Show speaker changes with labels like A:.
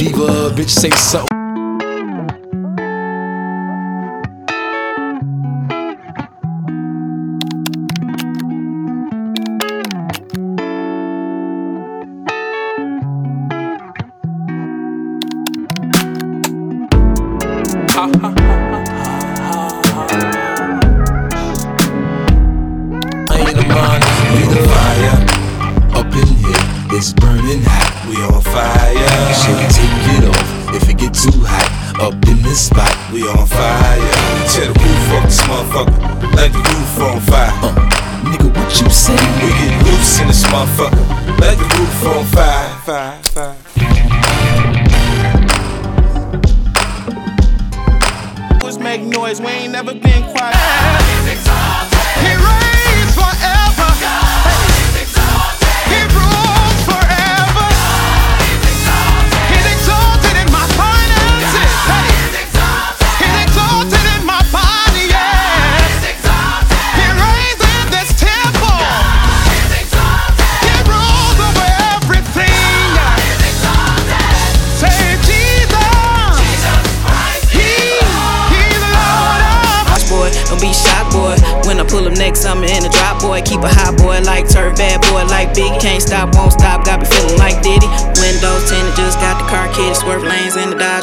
A: diva, bitch, say something.
B: It's burning hot, we on fire. Shit, take it off if it get too hot. Up in this spot, we on fire. Tear the roof off this motherfucker, like the roof on fire.
A: Nigga, what you say?
B: We get loose in this motherfucker, like the roof on fire.
C: Always make noise, we ain't never been quiet. He reigns forever. He rules forever. He's exalted in my finances. He's exalted in my body, yeah. He reigns in this temple. He rules over everything. Say Jesus. He's the Lord of.
D: Watch boy, don't be shy boy. When I pull up next, I'm in a drop boy. Keep a high boy like turf, bad boy like Biggie. Can't stop, won't stop, got me feeling like Diddy. Windows tinted, just got the car kitted. Swerve lanes in the dot.